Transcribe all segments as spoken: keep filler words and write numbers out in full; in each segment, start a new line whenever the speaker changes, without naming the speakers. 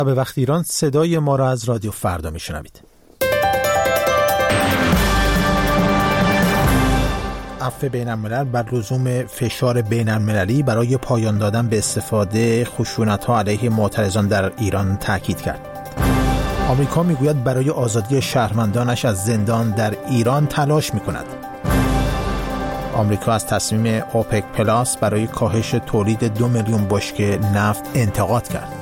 به وقت ایران صدای ما را از رادیو فردا میشنوید. عفو بین الملل بر لزوم فشار بین المللی برای پایان دادن به استفاده خشونت‌ها علیه معترضان در ایران تاکید کرد. آمریکا میگوید برای آزادی شهروندانش از زندان در ایران تلاش میکند. آمریکا از تصمیم اوپک پلاس برای کاهش تولید دو میلیون بشکه نفت انتقاد کرد.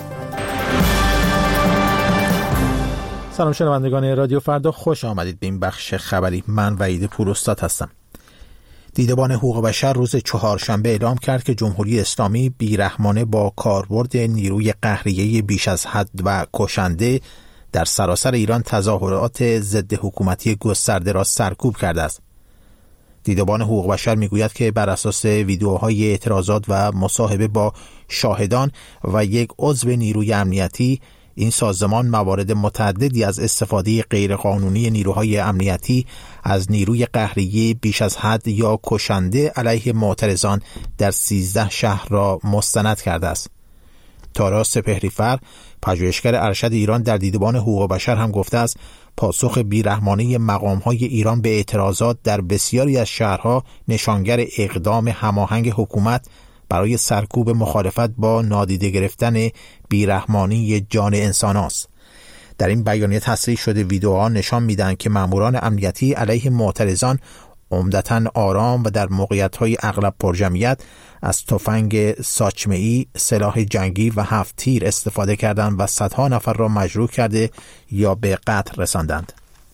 سلام شنوندگان رادیو فردا، خوش آمدید به این بخش خبری. من وحید پوراستاد هستم. دیدبان حقوق بشر روز چهارشنبه اعلام کرد که جمهوری اسلامی بیرحمانه با کاربرد نیروی قهریه بیش از حد و کشنده در سراسر ایران تظاهرات ضد حکومتی گسترده را سرکوب کرده است. دیدبان حقوق بشر میگوید که بر اساس ویدیوهای اعتراضات و مصاحبه با شاهدان و یک عضو نیروی امنیتی، این سازمان موارد متعددی از استفاده غیرقانونی نیروهای امنیتی از نیروی قهریه بیش از حد یا کشنده علیه معترضان در سیزده شهر را مستند کرده است. تارا سپهری‌فر، پژوهشگر ارشد ایران در دیدبان حقوق بشر هم گفته است پاسخ بیرحمانه مقام‌های ایران به اعتراضات در بسیاری از شهرها نشانگر اقدام هماهنگ حکومت برای سرکوب مخالفت با نادیده گرفتن بیرحمانی جان انسان است. در این بیانیه تصریح شده ویدئوها نشان میدن که ماموران امنیتی علیه معترضان عمدتاً آرام و در موقعیت‌های اغلب پرجمعیت از تفنگ ساچمه‌ای، سلاح جنگی و هفت تیر استفاده کردند و صدها نفر را مجروح کرده یا به قتل رساندند.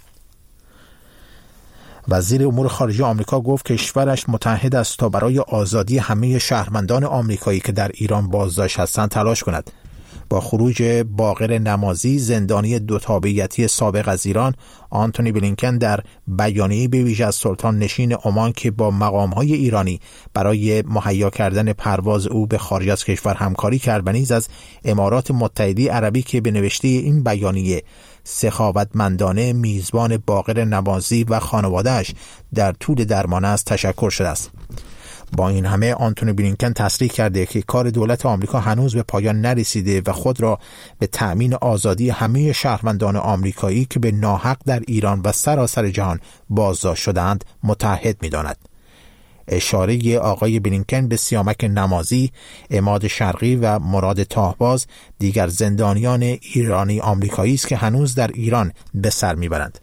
وزیر امور خارجه آمریکا گفت کشورش متحد است تا برای آزادی همه شهروندان آمریکایی که در ایران بازداشت هستند تلاش کند. با خروج باقر نمازی، زندانی دو تابعیتی سابق از ایران، آنتونی بلینکن در بیانیه‌ای به ویژه از سلطان نشین عمان که با مقام‌های ایرانی برای مهیا کردن پرواز او به خارج از کشور همکاری کرد و نیز از امارات متحده عربی که به نوشته این بیانیه سخاوتمندانه میزبان باقر نمازی و خانواده‌اش در طول درمان است تشکر شده است. با این همه آنتونی بلینکن تصریح کرده که کار دولت آمریکا هنوز به پایان نرسیده و خود را به تأمین آزادی همه شهروندان آمریکایی که به ناحق در ایران و سراسر جهان بازداشت شدند متحد می‌داند. اشاره آقای بلینکن به سیامک نمازی، عماد شرقی و مراد تاهباز دیگر زندانیان ایرانی آمریکایی است که هنوز در ایران به سر میبرند.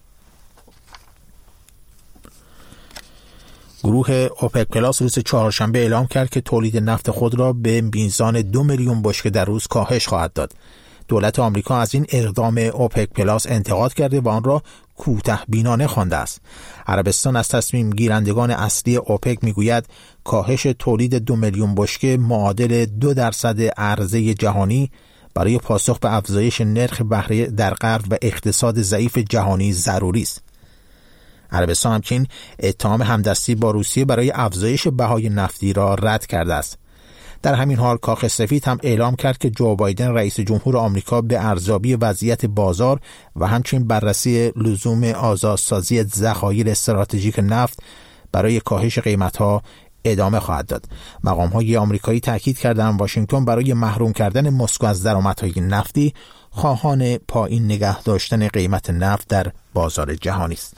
گروه اوپک پلاس روز چهارشنبه اعلام کرد که تولید نفت خود را به میزان دو میلیون بشکه در روز کاهش خواهد داد. دولت آمریکا از این اقدام اوپک پلاس انتقاد کرده و آن را کوته بینانه خوانده است. عربستان از تصمیم گیرندگان اصلی اوپک میگوید کاهش تولید دو میلیون بشکه معادل دو درصد عرضه جهانی برای پاسخ به افزایش نرخ بهره در غرب و اقتصاد ضعیف جهانی ضروری است. عربستان همچنین اتهام همدستی با روسیه برای افزایش بهای نفتی را رد کرده است. در همین حال کاخ سفید هم اعلام کرد که جو بایدن رئیس جمهور آمریکا به ارزیابی وضعیت بازار و همچنین بررسی لزوم آزادسازی ذخایر استراتژیک نفت برای کاهش قیمت‌ها ادامه خواهد داد. مقام‌های آمریکایی تاکید کردند واشنگتن برای محروم کردن مسکو از درآمدهای نفتی خواهان پایین نگه داشتن قیمت نفت در بازار جهانی است.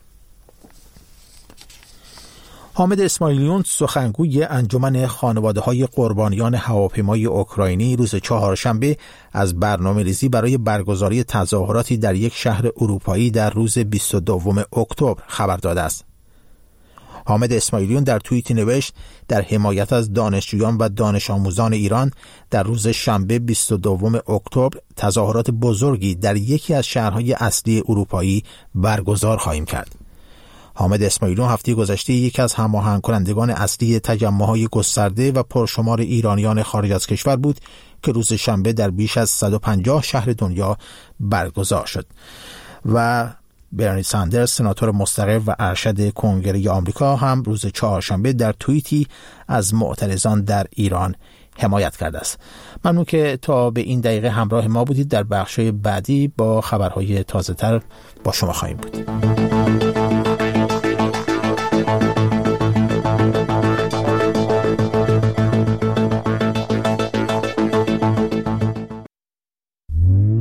حامد اسماعیلیون، سخنگوی انجمن خانواده‌های قربانیان هواپیمای اوکراینی، روز چهارشنبه از برنامه‌ریزی برای برگزاری تظاهراتی در یک شهر اروپایی در روز بیست و دوم اکتبر خبر داده است. حامد اسماعیلیون در توییتی نوشت در حمایت از دانشجویان و دانش آموزان ایران در روز شنبه بیست و دوم اکتبر تظاهرات بزرگی در یکی از شهرهای اصلی اروپایی برگزار خواهیم کرد. حامد اسماعیلیون هفته گذشته یکی از هماهنگ کنندگان اصلی تجمع‌های گسترده و پرشمار ایرانیان خارج از کشور بود که روز شنبه در بیش از صد و پنجاه شهر دنیا برگزار شد. و برنی ساندرز، سناتور مستقل و ارشد کنگره آمریکا، هم روز چهارشنبه در توییتی از معترضان در ایران حمایت کرده است. ممنون که تا به این دقیقه همراه ما بودید. در بخش‌های بعدی با خبرهای تازه‌تر با شما خواهیم بود.